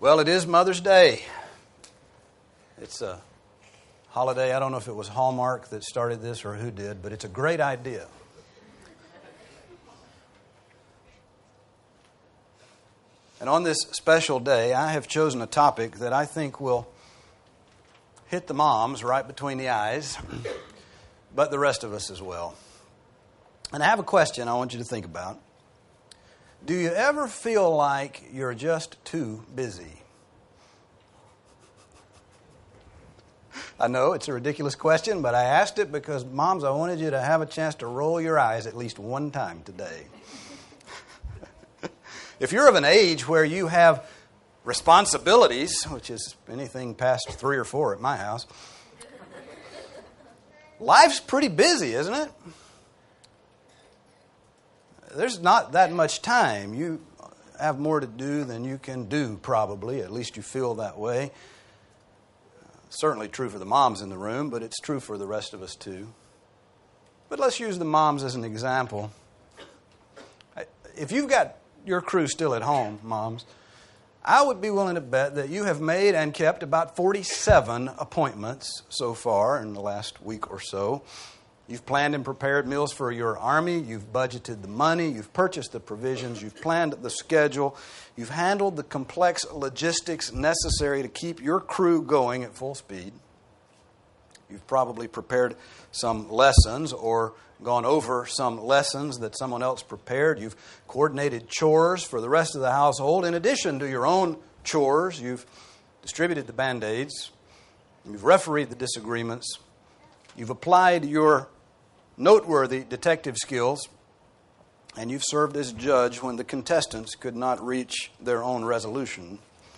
Well, it is Mother's Day. It's a holiday. I don't know if it was Hallmark that started this or who did, but it's a great idea. And on this special day, I have chosen a topic that I think will hit the moms right between the eyes, but the rest of us as well. And I have a question I want you to think about. Do you ever feel like you're just too busy? I know it's a ridiculous question, but I asked it because, moms, I wanted you to have a chance to roll your eyes at least one time today. If you're of an age where you have responsibilities, which is anything past 3 or 4 at my house, life's pretty busy, isn't it? There's not that much time. You have more to do than you can do, probably. At least you feel that way. Certainly true for the moms in the room, but it's true for the rest of us too. But let's use the moms as an example. If you've got your crew still at home, moms, I would be willing to bet that you have made and kept about 47 appointments so far in the last week or so. You've planned and prepared meals for your army. You've budgeted the money. You've purchased the provisions. You've planned the schedule. You've handled the complex logistics necessary to keep your crew going at full speed. You've probably prepared some lessons or gone over some lessons that someone else prepared. You've coordinated chores for the rest of the household. In addition to your own chores, you've distributed the Band-Aids. You've refereed the disagreements. You've applied your noteworthy detective skills, and you've served as judge when the contestants could not reach their own resolution.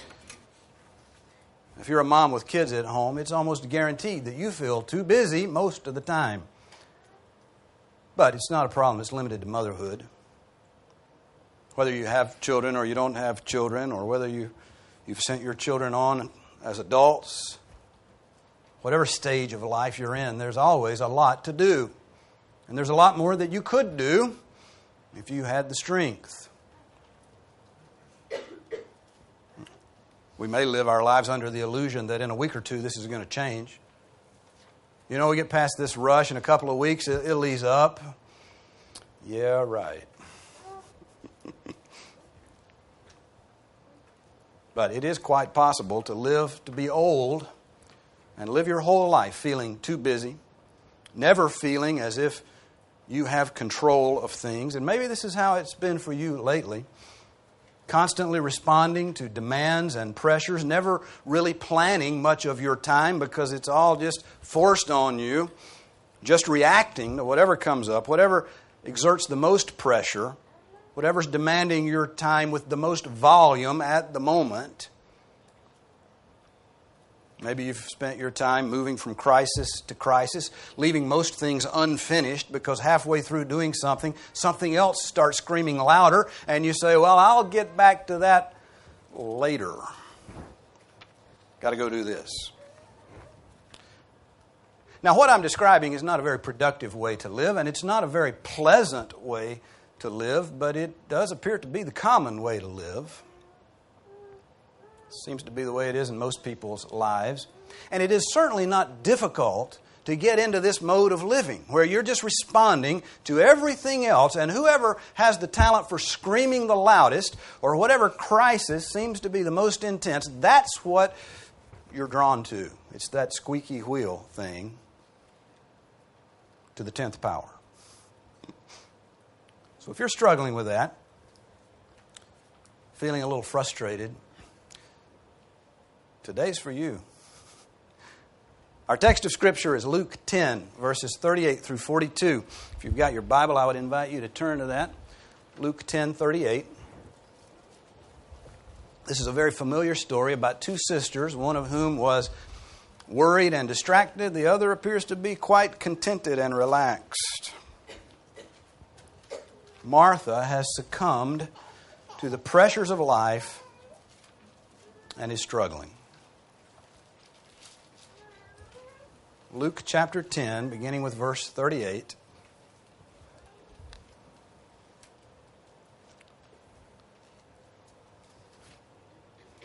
If you're a mom with kids at home, it's almost guaranteed that you feel too busy most of the time. But it's not a problem that's limited to motherhood. Whether you have children or you don't have children, or whether you've sent your children on as adults, whatever stage of life you're in, there's always a lot to do. And there's a lot more that you could do if you had the strength. We may live our lives under the illusion that in a week or two this is going to change. You know, we get past this rush in a couple of weeks, it'll ease up. Yeah, right. But it is quite possible to live to be old and live your whole life feeling too busy, never feeling as if you have control of things. And maybe this is how it's been for you lately. Constantly responding to demands and pressures, never really planning much of your time because it's all just forced on you, just reacting to whatever comes up, whatever exerts the most pressure, whatever's demanding your time with the most volume at the moment. Maybe you've spent your time moving from crisis to crisis, leaving most things unfinished because halfway through doing something, something else starts screaming louder, and you say, well, I'll get back to that later. Got to go do this. Now, what I'm describing is not a very productive way to live, and it's not a very pleasant way to live, but it does appear to be the common way to live. Seems to be the way it is in most people's lives. And it is certainly not difficult to get into this mode of living where you're just responding to everything else, and whoever has the talent for screaming the loudest or whatever crisis seems to be the most intense, that's what you're drawn to. It's that squeaky wheel thing to the 10th power. So if you're struggling with that, feeling a little frustrated, today's for you. Our text of Scripture is Luke 10, verses 38 through 42. If you've got your Bible, I would invite you to turn to that. Luke 10:38. This is a very familiar story about 2 sisters, one of whom was worried and distracted. The other appears to be quite contented and relaxed. Martha has succumbed to the pressures of life and is struggling. Luke chapter 10, beginning with verse 38.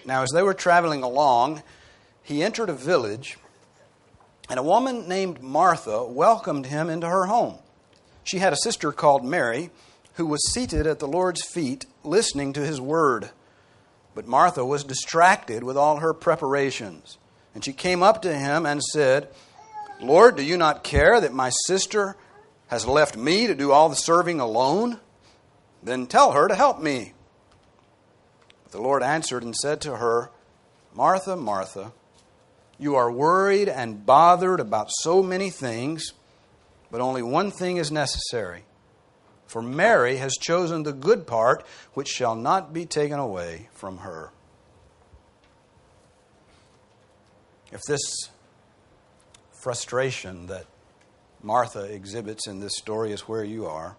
Now, as they were traveling along, he entered a village, and a woman named Martha welcomed him into her home. She had a sister called Mary, who was seated at the Lord's feet, listening to his word. But Martha was distracted with all her preparations. And she came up to him and said, "Lord, do you not care that my sister has left me to do all the serving alone? Then tell her to help me." But the Lord answered and said to her, "Martha, Martha, you are worried and bothered about so many things, but only one thing is necessary. For Mary has chosen the good part, which shall not be taken away from her." If this frustration that Martha exhibits in this story is where you are,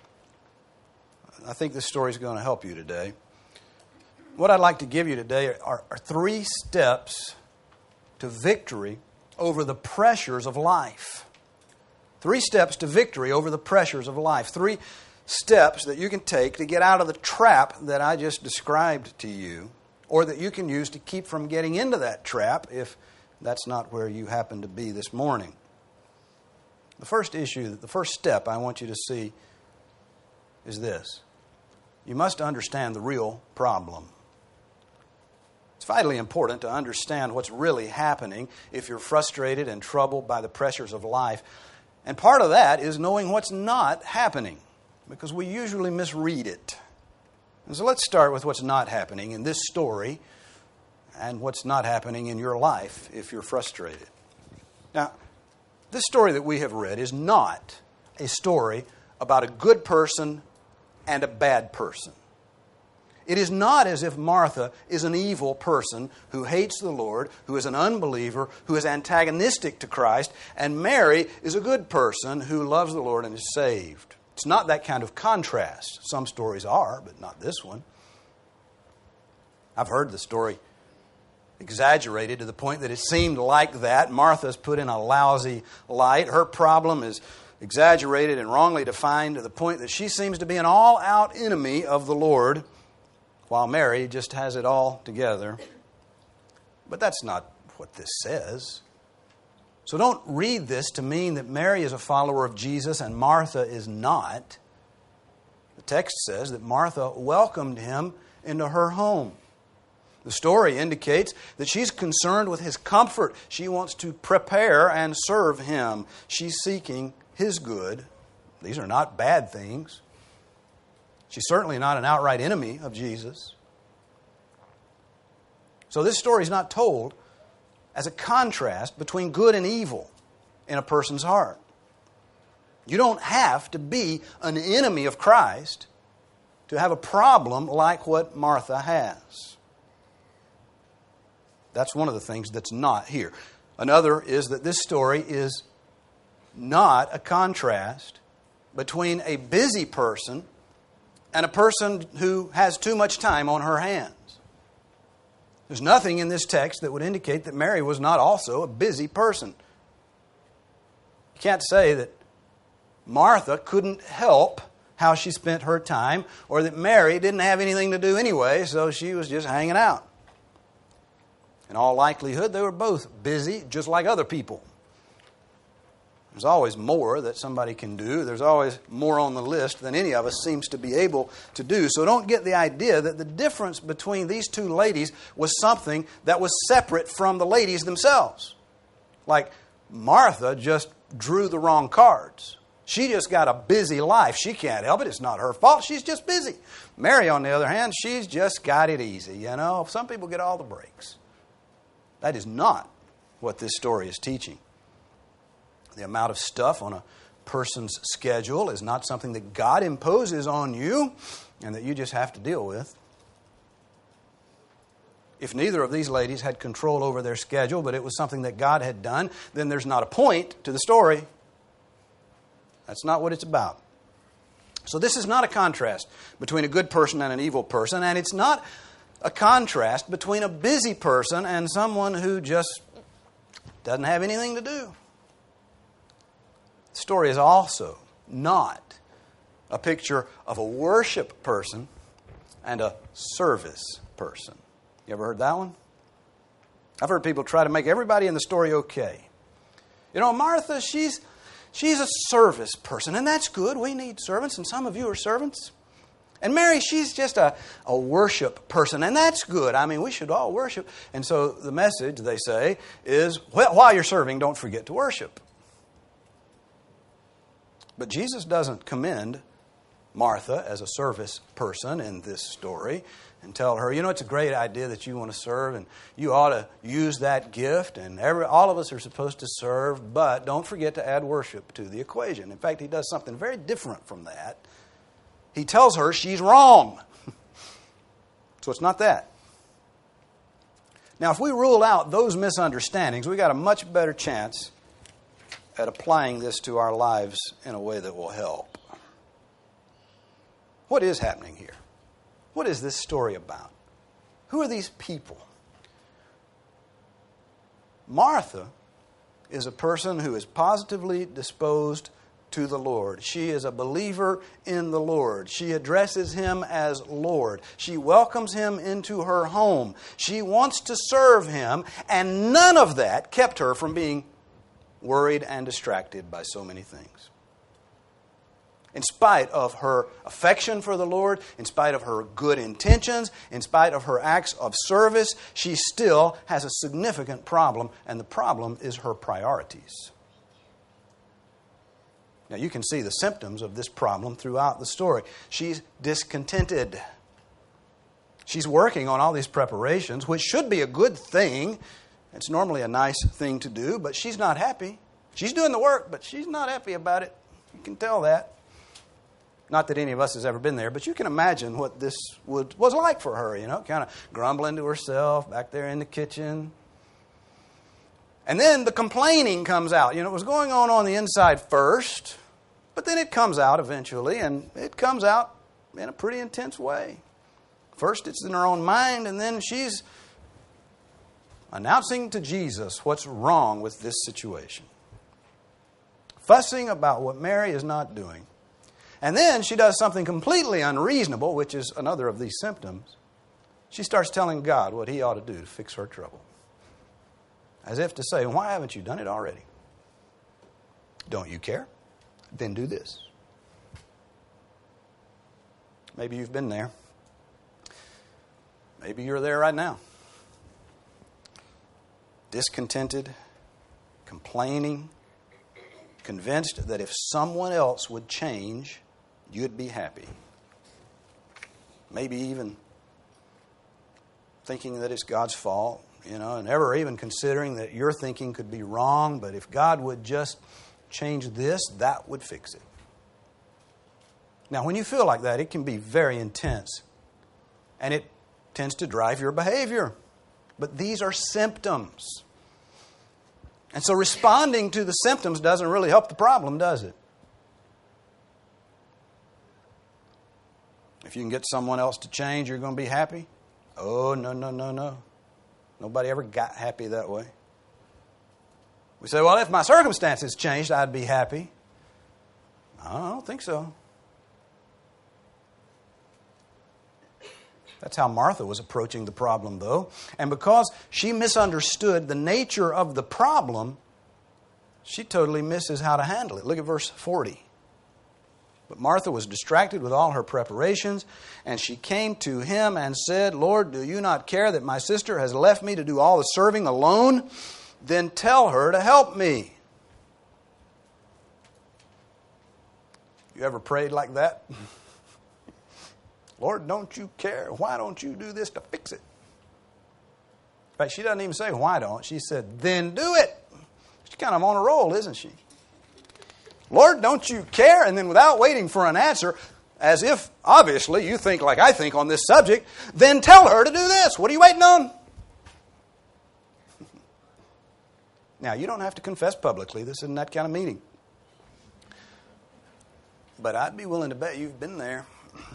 I think this story is going to help you today. What I'd like to give you today are 3 steps to victory over the pressures of life. 3 steps to victory over the pressures of life. 3 steps that you can take to get out of the trap that I just described to you, or that you can use to keep from getting into that trap if that's not where you happen to be this morning. The first step I want you to see is this. You must understand the real problem. It's vitally important to understand what's really happening if you're frustrated and troubled by the pressures of life. And part of that is knowing what's not happening, because we usually misread it. And so let's start with what's not happening in this story and what's not happening in your life if you're frustrated. Now, this story that we have read is not a story about a good person and a bad person. It is not as if Martha is an evil person who hates the Lord, who is an unbeliever, who is antagonistic to Christ, and Mary is a good person who loves the Lord and is saved. It's not that kind of contrast. Some stories are, but not this one. I've heard the story exaggerated to the point that it seemed like that. Martha's put in a lousy light. Her problem is exaggerated and wrongly defined to the point that she seems to be an all-out enemy of the Lord, while Mary just has it all together. But that's not what this says. So don't read this to mean that Mary is a follower of Jesus and Martha is not. The text says that Martha welcomed him into her home. The story indicates that she's concerned with his comfort. She wants to prepare and serve him. She's seeking his good. These are not bad things. She's certainly not an outright enemy of Jesus. So this story is not told as a contrast between good and evil in a person's heart. You don't have to be an enemy of Christ to have a problem like what Martha has. That's one of the things that's not here. Another is that this story is not a contrast between a busy person and a person who has too much time on her hands. There's nothing in this text that would indicate that Mary was not also a busy person. You can't say that Martha couldn't help how she spent her time, or that Mary didn't have anything to do anyway, so she was just hanging out. In all likelihood, they were both busy, just like other people. There's always more that somebody can do. There's always more on the list than any of us seems to be able to do. So don't get the idea that the difference between these 2 ladies was something that was separate from the ladies themselves. Like Martha just drew the wrong cards. She just got a busy life. She can't help it. It's not her fault. She's just busy. Mary, on the other hand, she's just got it easy. You know, some people get all the breaks. That is not what this story is teaching. The amount of stuff on a person's schedule is not something that God imposes on you and that you just have to deal with. If neither of these ladies had control over their schedule, but it was something that God had done, then there's not a point to the story. That's not what it's about. So this is not a contrast between a good person and an evil person, and it's not a contrast between a busy person and someone who just doesn't have anything to do. The story is also not a picture of a worship person and a service person. You ever heard that one? I've heard people try to make everybody in the story okay. You know, Martha, she's a service person, and that's good. We need servants, and some of you are servants. And Mary, she's just a worship person, and that's good. I mean, we should all worship. And so the message, they say, is, well, while you're serving, don't forget to worship. But Jesus doesn't commend Martha as a service person in this story and tell her, you know, it's a great idea that you want to serve and you ought to use that gift and all of us are supposed to serve, but don't forget to add worship to the equation. In fact, he does something very different from that. He tells her she's wrong. So it's not that. Now, if we rule out those misunderstandings, we've got a much better chance at applying this to our lives in a way that will help. What is happening here? What is this story about? Who are these people? Martha is a person who is positively disposed to the Lord. She is a believer in the Lord. She addresses Him as Lord. She welcomes Him into her home. She wants to serve Him, and none of that kept her from being worried and distracted by so many things. In spite of her affection for the Lord, in spite of her good intentions, in spite of her acts of service, she still has a significant problem, and the problem is her priorities. Now, you can see the symptoms of this problem throughout the story. She's discontented. She's working on all these preparations, which should be a good thing. It's normally a nice thing to do, but she's not happy. She's doing the work, but she's not happy about it. You can tell that. Not that any of us has ever been there, but you can imagine what this was like for her, you know, kind of grumbling to herself back there in the kitchen. And then the complaining comes out. You know, it was going on the inside first, but then it comes out eventually, and it comes out in a pretty intense way. First, it's in her own mind, and then she's announcing to Jesus what's wrong with this situation. Fussing about what Mary is not doing. And then she does something completely unreasonable, which is another of these symptoms. She starts telling God what He ought to do to fix her trouble. As if to say, why haven't you done it already? Don't you care? Then do this. Maybe you've been there. Maybe you're there right now. Discontented, complaining, convinced that if someone else would change, you'd be happy. Maybe even thinking that it's God's fault, you know, and never even considering that your thinking could be wrong, but if God would just change this, that would fix it. Now, when you feel like that, it can be very intense, and it tends to drive your behavior. But these are symptoms. And so responding to the symptoms doesn't really help the problem, does it? If you can get someone else to change, you're going to be happy? Oh, no. Nobody ever got happy that way. We say, well, if my circumstances changed, I'd be happy. I don't think so. That's how Martha was approaching the problem, though. And because she misunderstood the nature of the problem, she totally misses how to handle it. Look at verse 40. But Martha was distracted with all her preparations, and she came to him and said, Lord, do you not care that my sister has left me to do all the serving alone? Then tell her to help me. You ever prayed like that? Lord, don't you care? Why don't you do this to fix it? In fact, she doesn't even say, why don't? She said, then do it. She's kind of on a roll, isn't she? Lord, don't you care? And then without waiting for an answer, as if, obviously, you think like I think on this subject, then tell her to do this. What are you waiting on? Now, you don't have to confess publicly. This isn't that kind of meeting. But I'd be willing to bet you've been there.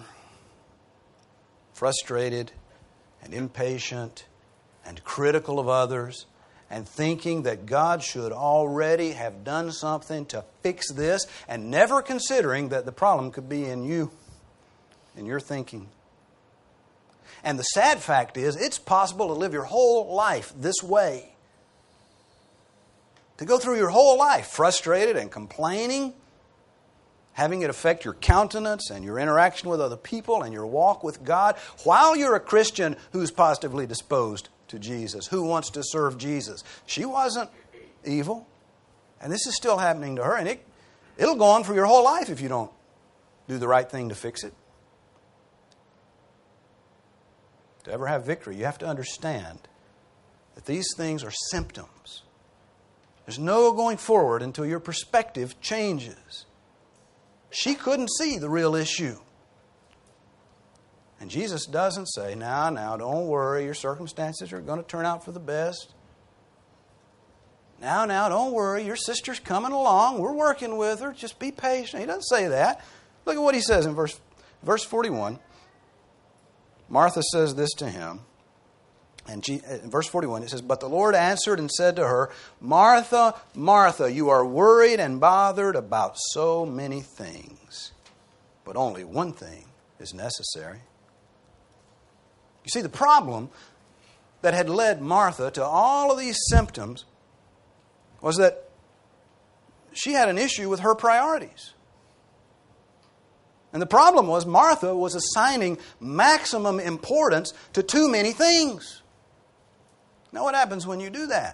Frustrated and impatient and critical of others and thinking that God should already have done something to fix this and never considering that the problem could be in you, in your thinking. And the sad fact is, it's possible to live your whole life this way. To go through your whole life frustrated and complaining, having it affect your countenance and your interaction with other people and your walk with God, while you're a Christian who's positively disposed to Jesus, who wants to serve Jesus. She wasn't evil, and this is still happening to her, and it'll go on for your whole life if you don't do the right thing to fix it. To ever have victory, you have to understand that these things are symptoms. There's no going forward until your perspective changes. She couldn't see the real issue. And Jesus doesn't say, now, don't worry, your circumstances are going to turn out for the best. Now, don't worry, your sister's coming along, we're working with her, just be patient. He doesn't say that. Look at what he says in verse 41. Martha says this to him. And in verse 41 it says, "But the Lord answered and said to her, Martha, Martha, you are worried and bothered about so many things. But only one thing is necessary." You see, the problem that had led Martha to all of these symptoms was that she had an issue with her priorities. And the problem was Martha was assigning maximum importance to too many things. Now, what happens when you do that?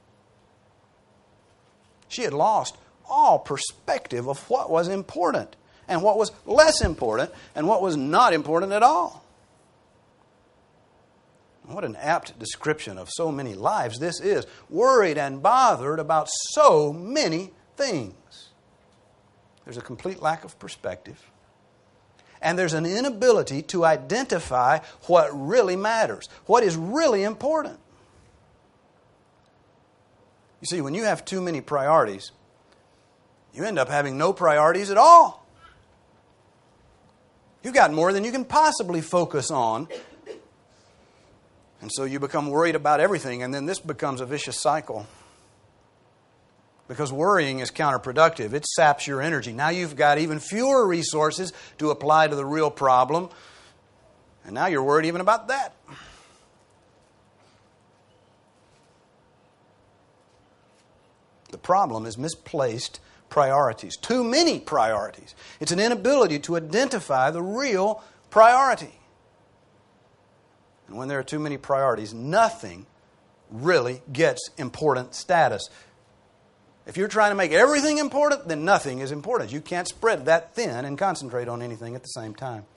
She had lost all perspective of what was important and what was less important and what was not important at all. What an apt description of so many lives this is. Worried and bothered about so many things. There's a complete lack of perspective. And there's an inability to identify what really matters, what is really important. You see, when you have too many priorities, you end up having no priorities at all. You've got more than you can possibly focus on. And so you become worried about everything, and then this becomes a vicious cycle. Because worrying is counterproductive. It saps your energy. Now you've got even fewer resources to apply to the real problem. And now you're worried even about that. The problem is misplaced priorities. Too many priorities. It's an inability to identify the real priority. And when there are too many priorities, nothing really gets important status. If you're trying to make everything important, then nothing is important. You can't spread that thin and concentrate on anything at the same time.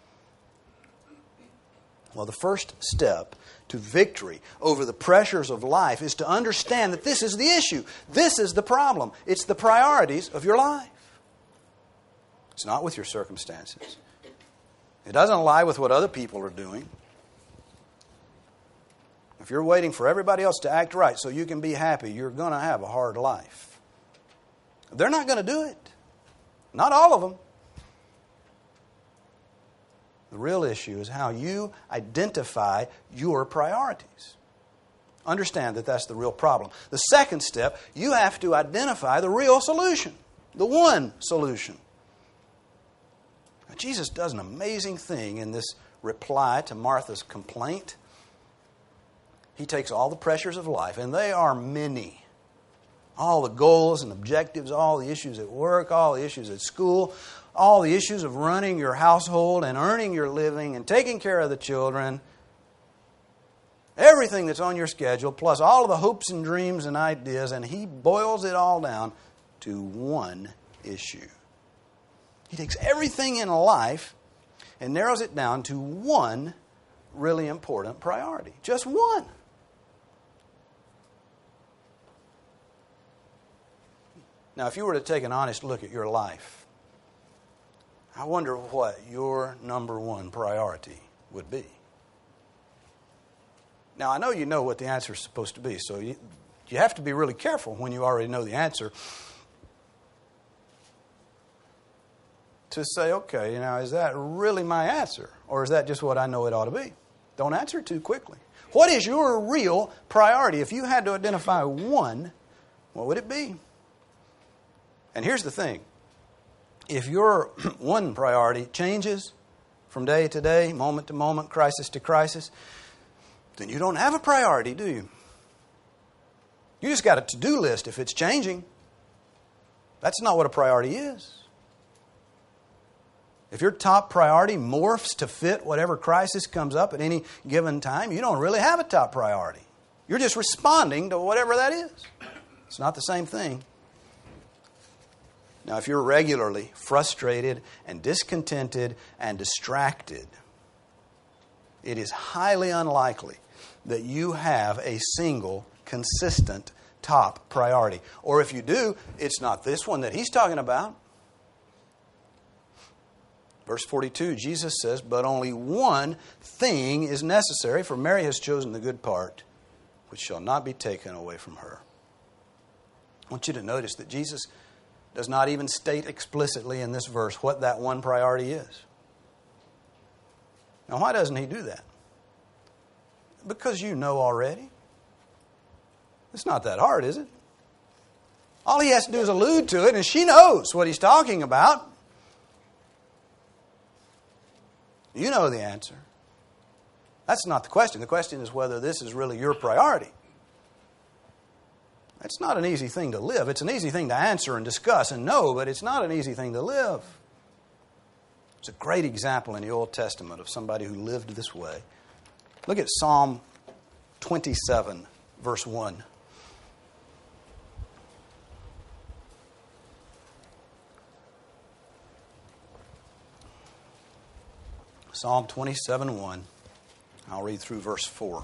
Well, the first step to victory over the pressures of life is to understand that this is the issue. This is the problem. It's the priorities of your life. It's not with your circumstances. It doesn't lie with what other people are doing. If you're waiting for everybody else to act right so you can be happy, you're going to have a hard life. They're not going to do it. Not all of them. The real issue is how you identify your priorities. Understand that that's the real problem. The second step, you have to identify the real solution. The one solution. Now, Jesus does an amazing thing in this reply to Martha's complaint. He takes all the pressures of life, and they are many. All the goals and objectives, all the issues at work, all the issues at school, all the issues of running your household and earning your living and taking care of the children, everything that's on your schedule, plus all of the hopes and dreams and ideas, and he boils it all down to one issue. He takes everything in life and narrows it down to one really important priority. Just one. Now, if you were to take an honest look at your life, I wonder what your number one priority would be. Now, I know you know what the answer is supposed to be, so you have to be really careful when you already know the answer to say, okay, is that really my answer? Or is that just what I know it ought to be? Don't answer too quickly. What is your real priority? If you had to identify one, what would it be? And here's the thing. If your one priority changes, from day to day, moment to moment, crisis to crisis, then you don't have a priority, do you? You just got a to-do list if it's changing. That's not what a priority is. If your top priority morphs to fit whatever crisis comes up at any given time, you don't really have a top priority. You're just responding to whatever that is. It's not the same thing. Now, if you're regularly frustrated and discontented and distracted, it is highly unlikely that you have a single, consistent top priority. Or if you do, it's not this one that he's talking about. Verse 42, Jesus says, "But only one thing is necessary, for Mary has chosen the good part, which shall not be taken away from her." I want you to notice that Jesus does not even state explicitly in this verse what that one priority is. Now, why doesn't he do that? Because you know already. It's not that hard, is it? All he has to do is allude to it, and she knows what he's talking about. You know the answer. That's not the question. The question is whether this is really your priority. It's not an easy thing to live. It's an easy thing to answer and discuss and know, but it's not an easy thing to live. It's a great example in the Old Testament of somebody who lived this way. Look at Psalm 27, verse 1. Psalm 27:1. I'll read through verse 4.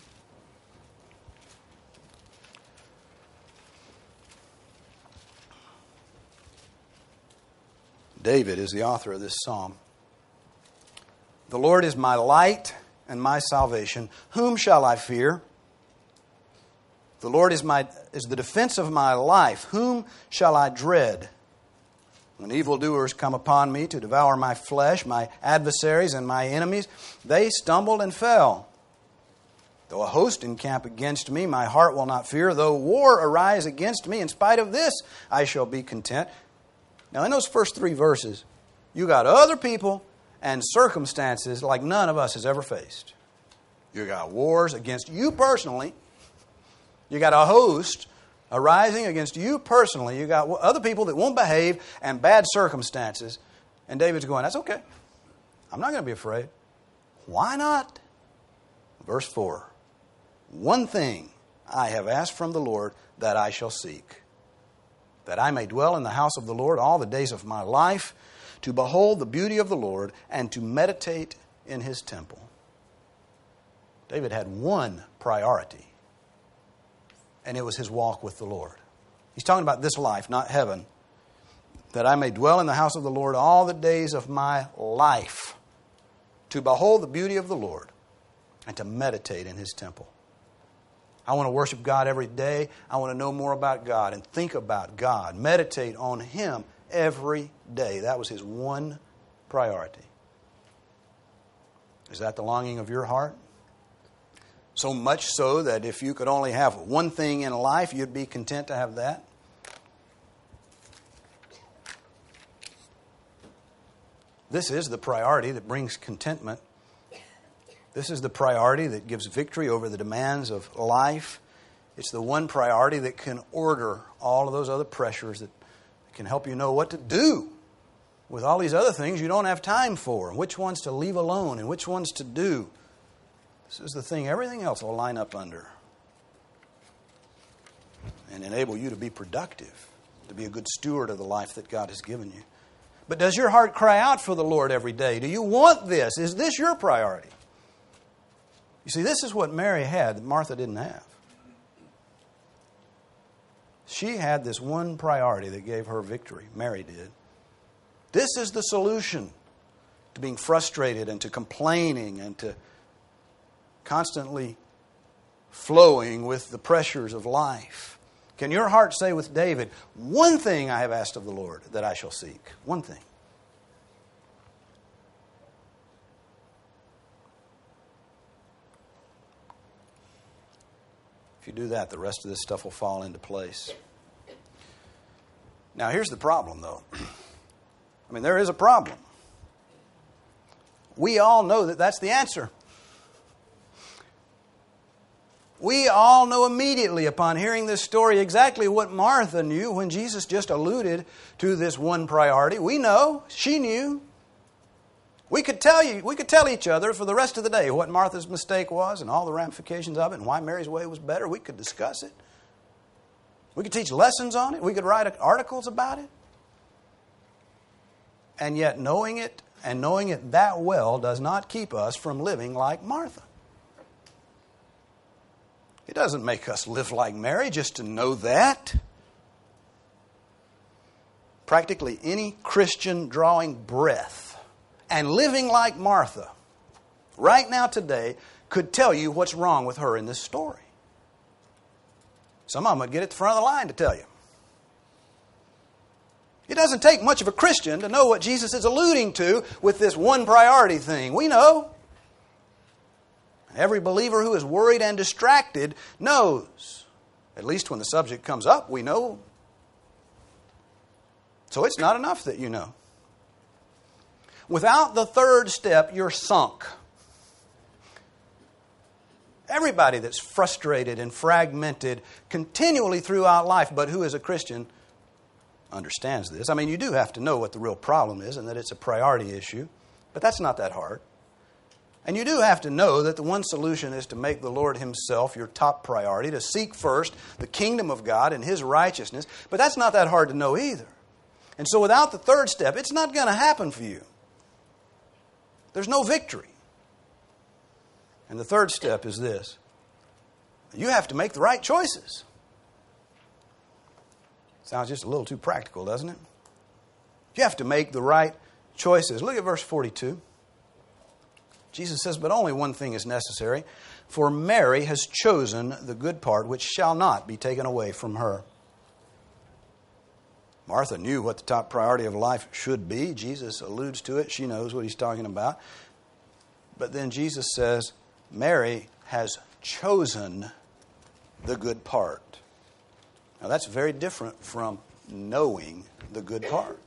David is the author of this psalm. "The Lord is my light and my salvation. Whom shall I fear? The Lord is the defense of my life. Whom shall I dread? When evildoers come upon me to devour my flesh, my adversaries and my enemies, they stumbled and fell. Though a host encamp against me, my heart will not fear. Though war arise against me, in spite of this, I shall be content." Now, in those first three verses, you got other people and circumstances like none of us has ever faced. You got wars against you personally. You got a host arising against you personally. You got other people that won't behave and bad circumstances. And David's going, that's okay. I'm not going to be afraid. Why not? Verse 4. "One thing I have asked from the Lord, that I shall seek, that I may dwell in the house of the Lord all the days of my life, to behold the beauty of the Lord and to meditate in his temple." David had one priority, and it was his walk with the Lord. He's talking about this life, not heaven. "That I may dwell in the house of the Lord all the days of my life, to behold the beauty of the Lord and to meditate in his temple." I want to worship God every day. I want to know more about God and think about God. Meditate on him every day. That was his one priority. Is that the longing of your heart? So much so that if you could only have one thing in life, you'd be content to have that? This is the priority that brings contentment. This is the priority that gives victory over the demands of life. It's the one priority that can order all of those other pressures, that can help you know what to do with all these other things you don't have time for, and which ones to leave alone and which ones to do. This is the thing everything else will line up under and enable you to be productive, to be a good steward of the life that God has given you. But does your heart cry out for the Lord every day? Do you want this? Is this your priority? You see, this is what Mary had that Martha didn't have. She had this one priority that gave her victory. Mary did. This is the solution to being frustrated and to complaining and to constantly flowing with the pressures of life. Can your heart say with David, "One thing I have asked of the Lord, that I shall seek"? One thing. If you do that, the rest of this stuff will fall into place. Now, here's the problem, though. I mean, there is a problem. we all know that that's the answer. We all know immediately upon hearing this story exactly what Martha knew when Jesus just alluded to this one priority. We know, she knew. We could tell each other for the rest of the day what Martha's mistake was and all the ramifications of it and why Mary's way was better. We could discuss it. We could teach lessons on it. We could write articles about it. And yet knowing it and knowing it that well does not keep us from living like Martha. It doesn't make us live like Mary just to know that. Practically any Christian drawing breath and living like Martha right now today could tell you what's wrong with her in this story. Some of them would get at the front of the line to tell you. It doesn't take much of a Christian to know what Jesus is alluding to with this one priority thing. We know. Every believer who is worried and distracted knows. At least when the subject comes up, we know. So it's not enough that you know. Without the third step, you're sunk. Everybody that's frustrated and fragmented continually throughout life, but who is a Christian, understands this. I mean, you do have to know what the real problem is and that it's a priority issue, but that's not that hard. And you do have to know that the one solution is to make the Lord Himself your top priority, to seek first the kingdom of God and His righteousness. But that's not that hard to know either. And so without the third step, it's not going to happen for you. There's no victory. And the third step is this. You have to make the right choices. Sounds just a little too practical, doesn't it? You have to make the right choices. Look at verse 42. Jesus says, but only one thing is necessary, for Mary has chosen the good part which shall not be taken away from her. Martha knew what the top priority of life should be. Jesus alludes to it. She knows what He's talking about. But then Jesus says, Mary has chosen the good part. Now that's very different from knowing the good part.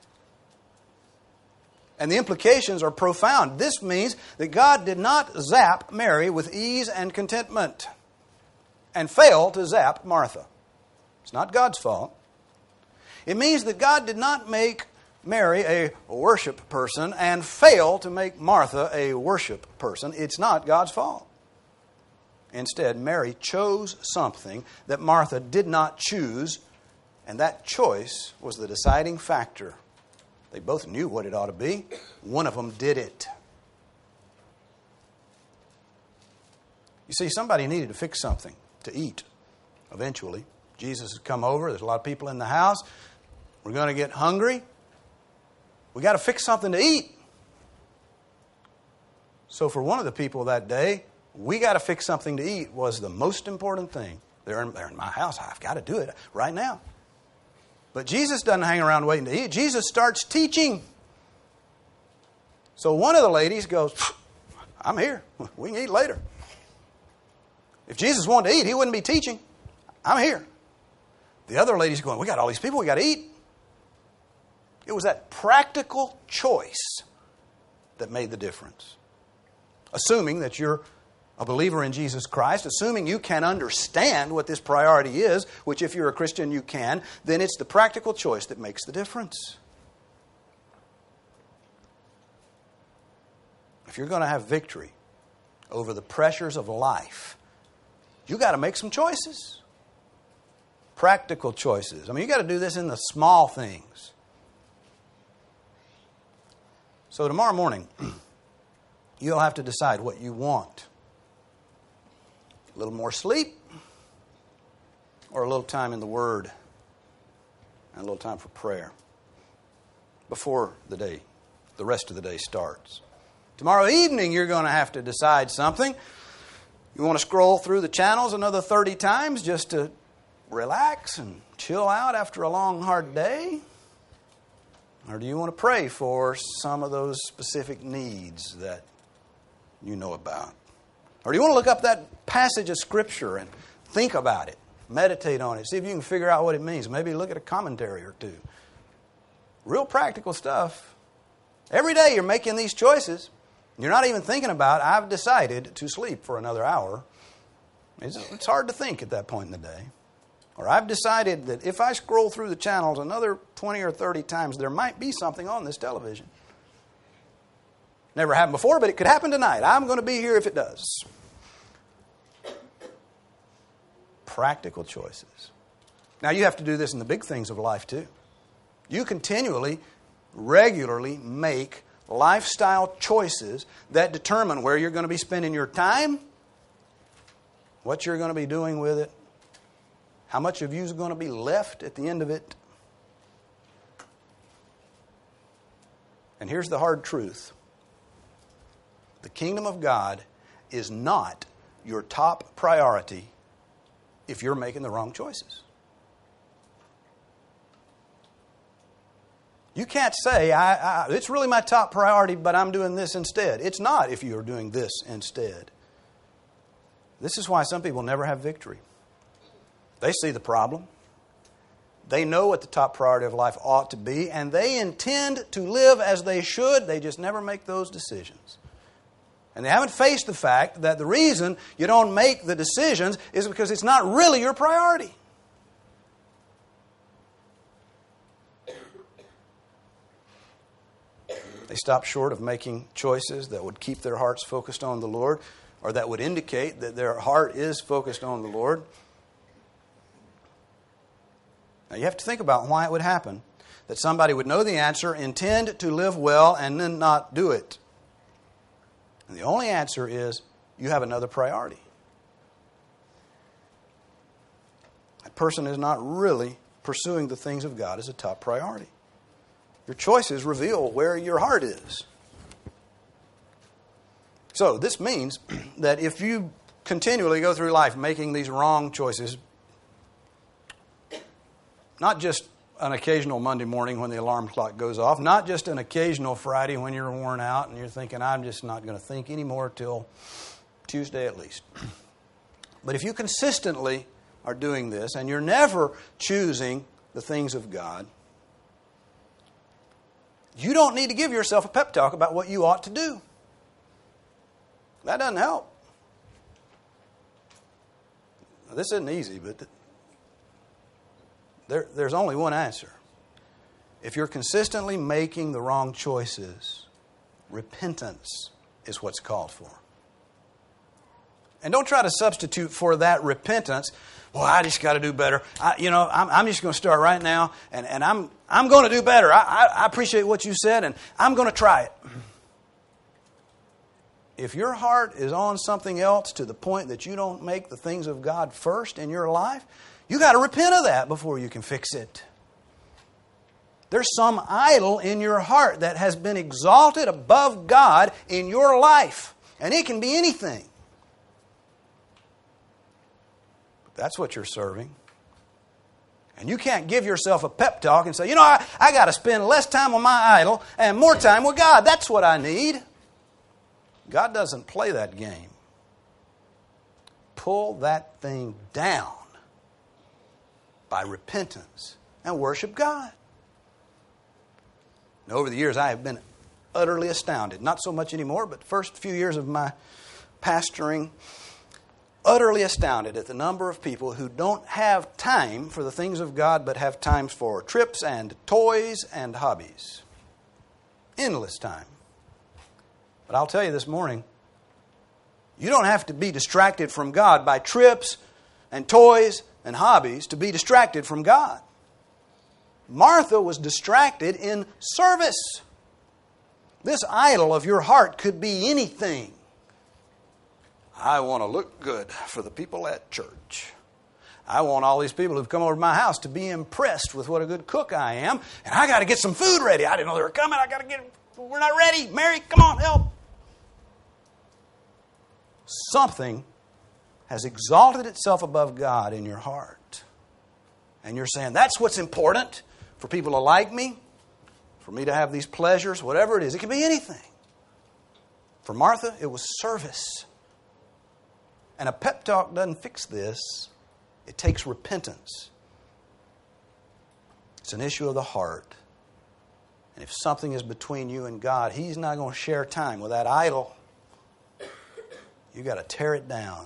And the implications are profound. This means that God did not zap Mary with ease and contentment and fail to zap Martha. It's not God's fault. It means that God did not make Mary a worship person and fail to make Martha a worship person. It's not God's fault. Instead, Mary chose something that Martha did not choose, and that choice was the deciding factor. They both knew what it ought to be. One of them did it. You see, somebody needed to fix something to eat eventually. Jesus has come over. There's a lot of people in the house. We're going to get hungry. We got to fix something to eat. So for one of the people that day, we got to fix something to eat was the most important thing. They're in my house. I've got to do it right now. But Jesus doesn't hang around waiting to eat. Jesus starts teaching. So one of the ladies goes, I'm here. We can eat later. If Jesus wanted to eat, He wouldn't be teaching. I'm here. The other lady's going, we got all these people, we got to eat. It was that practical choice that made the difference. Assuming that you're a believer in Jesus Christ, assuming you can understand what this priority is, which if you're a Christian you can, then it's the practical choice that makes the difference. If you're going to have victory over the pressures of life, you got to make some choices. Practical choices. I mean, you got to do this in the small things. So tomorrow morning, you'll have to decide what you want. A little more sleep, or a little time in the Word, and a little time for prayer before the rest of the day starts. Tomorrow evening, you're going to have to decide something. You want to scroll through the channels another 30 times just to relax and chill out after a long, hard day? Or do you want to pray for some of those specific needs that you know about? Or do you want to look up that passage of Scripture and think about it, meditate on it, see if you can figure out what it means? Maybe look at a commentary or two. Real practical stuff. Every day you're making these choices. You're not even thinking about, I've decided to sleep for another hour. It's hard to think at that point in the day. Or I've decided that if I scroll through the channels another 20 or 30 times, there might be something on this television. Never happened before, but it could happen tonight. I'm going to be here if it does. Practical choices. Now, you have to do this in the big things of life, too. You continually, regularly make lifestyle choices that determine where you're going to be spending your time, what you're going to be doing with it, how much of you is going to be left at the end of it. And here's the hard truth. The kingdom of God is not your top priority if you're making the wrong choices. You can't say, it's really my top priority, but I'm doing this instead. It's not if you're doing this instead. This is why some people never have victory. They see the problem. They know what the top priority of life ought to be, and they intend to live as they should. They just never make those decisions. And they haven't faced the fact that the reason you don't make the decisions is because it's not really your priority. They stop short of making choices that would keep their hearts focused on the Lord, or that would indicate that their heart is focused on the Lord. Now you have to think about why it would happen that somebody would know the answer, intend to live well, and then not do it. And the only answer is you have another priority. That person is not really pursuing the things of God as a top priority. Your choices reveal where your heart is. So this means that if you continually go through life making these wrong choices, not just an occasional Monday morning when the alarm clock goes off, not just an occasional Friday when you're worn out and you're thinking, I'm just not going to think anymore till Tuesday at least. But if you consistently are doing this and you're never choosing the things of God, you don't need to give yourself a pep talk about what you ought to do. That doesn't help. Now, this isn't easy, but there's only one answer. If you're consistently making the wrong choices, repentance is what's called for. And don't try to substitute for that repentance, well, I just got to do better. I'm just going to start right now, and I'm going to do better. I appreciate what you said, and I'm going to try it. If your heart is on something else to the point that you don't make the things of God first in your life, you got to repent of that before you can fix it. There's some idol in your heart that has been exalted above God in your life. And it can be anything. But that's what you're serving. And you can't give yourself a pep talk and say, I got to spend less time on my idol and more time with God. That's what I need. God doesn't play that game. Pull that thing down by repentance and worship God. And over the years, I have been utterly astounded. Not so much anymore, but the first few years of my pastoring, utterly astounded at the number of people who don't have time for the things of God, but have times for trips and toys and hobbies. Endless time. But I'll tell you this morning, you don't have to be distracted from God by trips and toys and hobbies to be distracted from God. Martha was distracted in service. This idol of your heart could be anything. I want to look good for the people at church. I want all these people who've come over to my house to be impressed with what a good cook I am. And I got to get some food ready. I didn't know they were coming. We're not ready. Mary, come on, help. Something has exalted itself above God in your heart. And you're saying, that's what's important, for people to like me, for me to have these pleasures, whatever it is. It can be anything. For Martha, it was service. And a pep talk doesn't fix this. It takes repentance. It's an issue of the heart. And if something is between you and God, He's not going to share time with that idol. You've got to tear it down.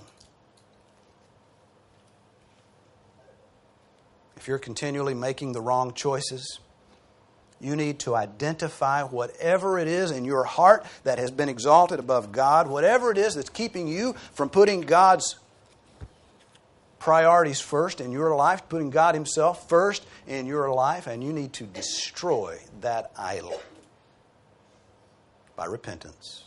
If you're continually making the wrong choices, you need to identify whatever it is in your heart that has been exalted above God, whatever it is that's keeping you from putting God's priorities first in your life, putting God Himself first in your life, and you need to destroy that idol by repentance.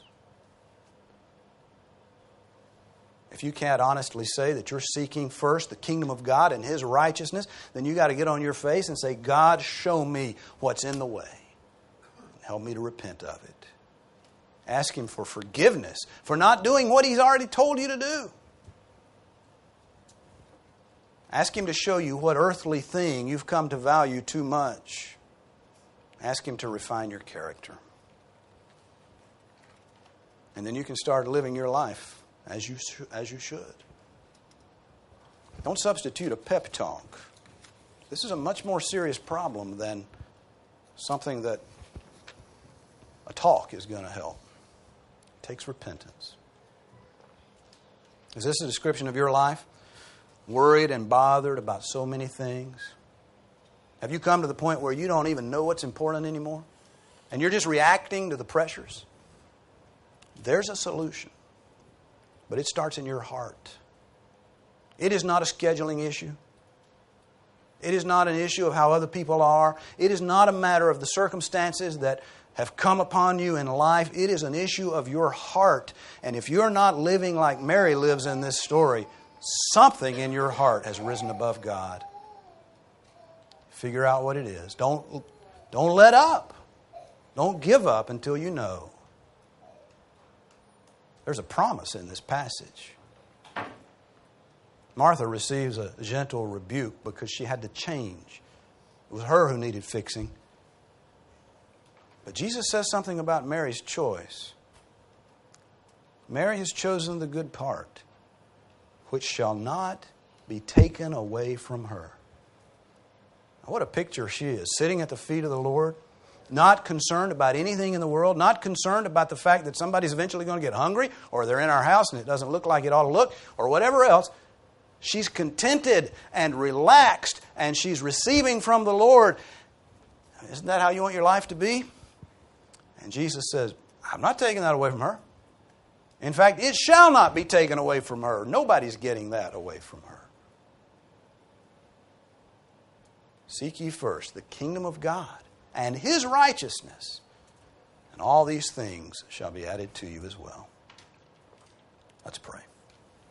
If you can't honestly say that you're seeking first the kingdom of God and His righteousness, then you got to get on your face and say, God, show me what's in the way. Help me to repent of it. Ask Him for forgiveness for not doing what He's already told you to do. Ask Him to show you what earthly thing you've come to value too much. Ask Him to refine your character. And then you can start living your life as you should. Don't substitute a pep talk. This is a much more serious problem than something that a talk is going to help. It takes repentance. Is this a description of your life? Worried and bothered about so many things? Have you come to the point where you don't even know what's important anymore? And you're just reacting to the pressures? There's a solution. But it starts in your heart. It is not a scheduling issue. It is not an issue of how other people are. It is not a matter of the circumstances that have come upon you in life. It is an issue of your heart. And if you're not living like Mary lives in this story, something in your heart has risen above God. Figure out what it is. Don't let up. Don't give up until you know. There's a promise in this passage. Martha receives a gentle rebuke because she had to change. It was her who needed fixing. But Jesus says something about Mary's choice. Mary has chosen the good part, which shall not be taken away from her. Now, what a picture she is, sitting at the feet of the Lord, not concerned about anything in the world, not concerned about the fact that somebody's eventually going to get hungry, or they're in our house and it doesn't look like it ought to look, or whatever else. She's contented and relaxed, and she's receiving from the Lord. Isn't that how you want your life to be? And Jesus says, I'm not taking that away from her. In fact, it shall not be taken away from her. Nobody's getting that away from her. Seek ye first the kingdom of God and His righteousness, and all these things shall be added to you as well. Let's pray.